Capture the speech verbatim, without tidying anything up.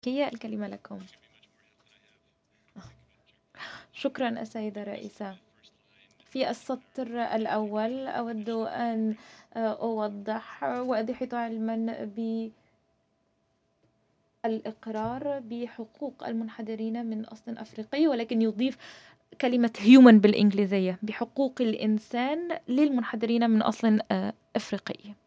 كيا الكلمة لكم. شكرا السيدة الرئيسة. في السطر الأول أود أن أوضح وأدحض علما بالإقرار بحقوق المنحدرين من أصل أفريقي، ولكن يضيف كلمة human بالإنجليزية، بحقوق الإنسان للمنحدرين من أصل أفريقي.